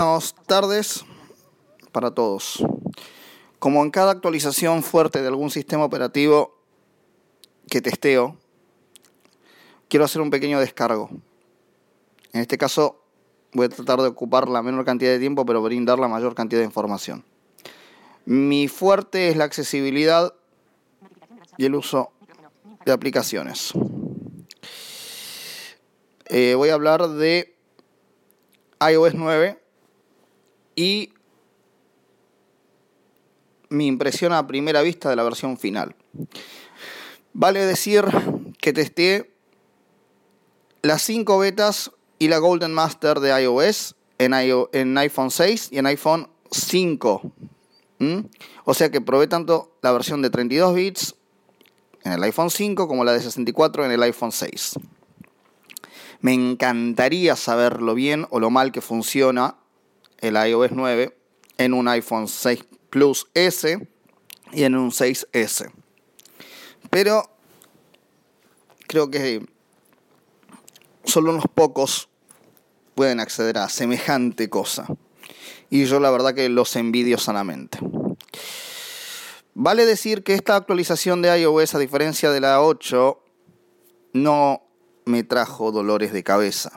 Buenas tardes para todos. Como en cada actualización fuerte de algún sistema operativo que testeo, quiero hacer un pequeño descargo. En este caso voy a tratar de ocupar la menor cantidad de tiempo, pero brindar la mayor cantidad de información. Mi fuerte es la accesibilidad y el uso de aplicaciones. Voy a hablar de iOS 9 y mi impresión a primera vista de la versión final. Vale decir que testé las 5 betas y la Golden Master de iOS en iPhone 6 y en iPhone 5. O sea que probé tanto la versión de 32 bits en el iPhone 5 como la de 64 en el iPhone 6. Me encantaría saber lo bien o lo mal que funciona el iOS 9 en un iPhone 6 Plus S y en un 6S. Pero creo que solo unos pocos pueden acceder a semejante cosa. Y yo la verdad que los envidio sanamente. Vale decir que esta actualización de iOS, a diferencia de la 8, no me trajo dolores de cabeza.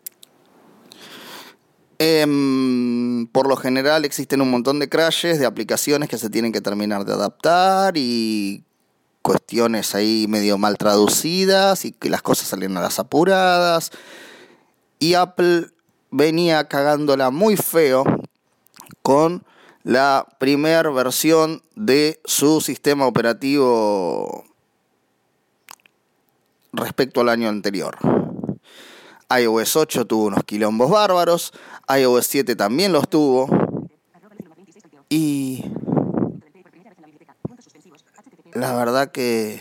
Por lo general existen un montón de crashes de aplicaciones que se tienen que terminar de adaptar y cuestiones ahí medio mal traducidas y que las cosas salen a las apuradas. Y Apple venía cagándola muy feo con la primera versión de su sistema operativo respecto al año anterior. iOS 8 tuvo unos quilombos bárbaros, iOS 7 también los tuvo, y la verdad que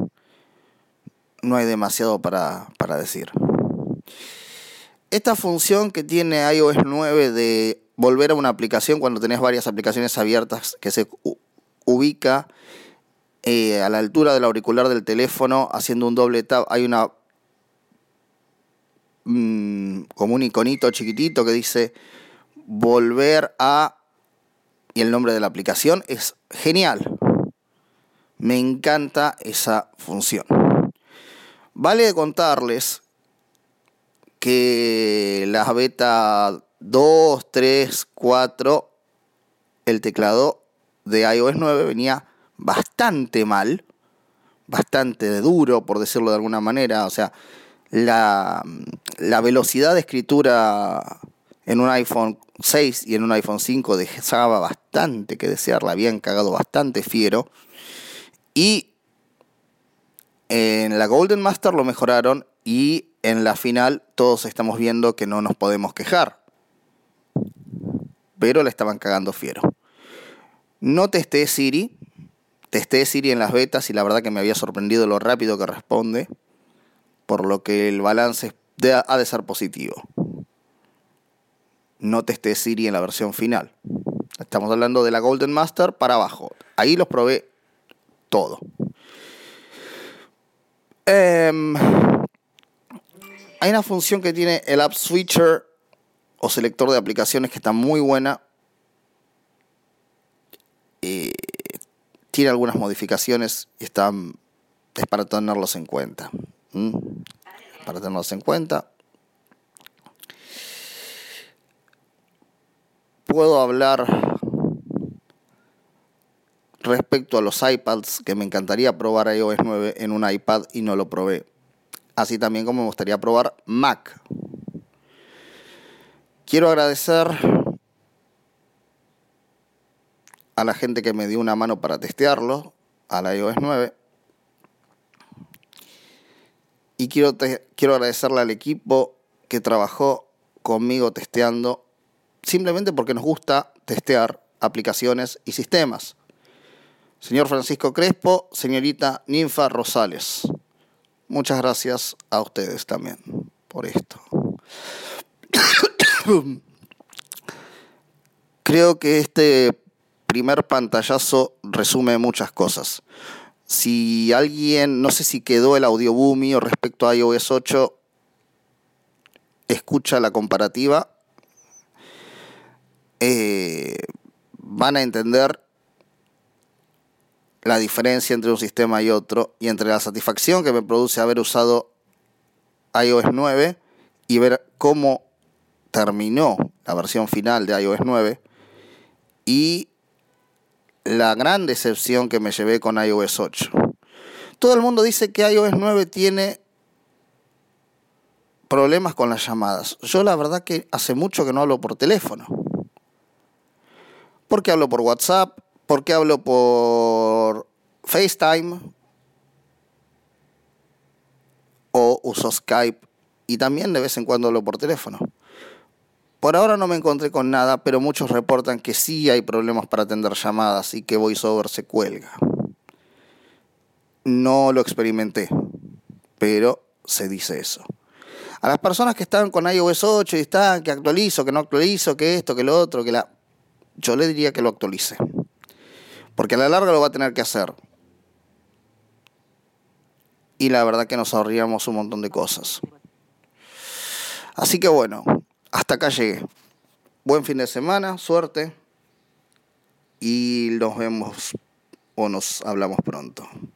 no hay demasiado para decir. Esta función que tiene iOS 9 de volver a una aplicación cuando tenés varias aplicaciones abiertas, que se ubica a la altura del auricular del teléfono haciendo un doble tap, hay una como un iconito chiquitito que dice volver a, y el nombre de la aplicación. Es genial, me encanta esa función. Vale contarles que la beta 2, 3, 4, el teclado de iOS 9 venía bastante mal, bastante duro, por decirlo de alguna manera. O sea, la velocidad de escritura en un iPhone 6 y en un iPhone 5 dejaba bastante que desear, la habían cagado bastante fiero. Y en la Golden Master lo mejoraron y en la final todos estamos viendo que no nos podemos quejar. Pero la estaban cagando fiero. No testé Siri en las betas y la verdad que me había sorprendido lo rápido que responde, por lo que el balance ha de ser positivo. No testé Siri en la versión final. Estamos hablando de la Golden Master para abajo. Ahí los probé todo. Hay una función que tiene el App Switcher o selector de aplicaciones que está muy buena. Tiene algunas modificaciones y es para tenerlos en cuenta. Para tenerlos en cuenta. Puedo hablar respecto a los iPads, que me encantaría probar iOS 9 en un iPad y no lo probé. Así también como me gustaría probar Mac. Quiero agradecer a la gente que me dio una mano para testearlo, a la iOS 9. Y quiero agradecerle al equipo que trabajó conmigo testeando, simplemente porque nos gusta testear aplicaciones y sistemas. Señor Francisco Crespo, señorita Ninfa Rosales. Muchas gracias a ustedes también por esto. Creo que este primer pantallazo resume muchas cosas. Si alguien, no sé si quedó el audioboom mío respecto a iOS 8, escucha la comparativa. van a entender la diferencia entre un sistema y otro, y entre la satisfacción que me produce haber usado iOS 9 y ver cómo terminó la versión final de iOS 9, y la gran decepción que me llevé con iOS 8. Todo el mundo dice que iOS 9 tiene problemas con las llamadas. Yo la verdad que hace mucho que no hablo por teléfono. ¿Por qué hablo por WhatsApp? ¿Por qué hablo por FaceTime? O uso Skype. Y también de vez en cuando hablo por teléfono. Por ahora no me encontré con nada, pero muchos reportan que sí hay problemas para atender llamadas y que VoiceOver se cuelga. No lo experimenté, pero se dice eso. A las personas que están con iOS 8 y están, que actualizo, que no actualizo, que esto, que lo otro, yo le diría que lo actualice. Porque a la larga lo va a tener que hacer. Y la verdad que nos ahorraríamos un montón de cosas. Así que bueno, hasta acá llegué. Buen fin de semana, suerte. Y nos vemos o nos hablamos pronto.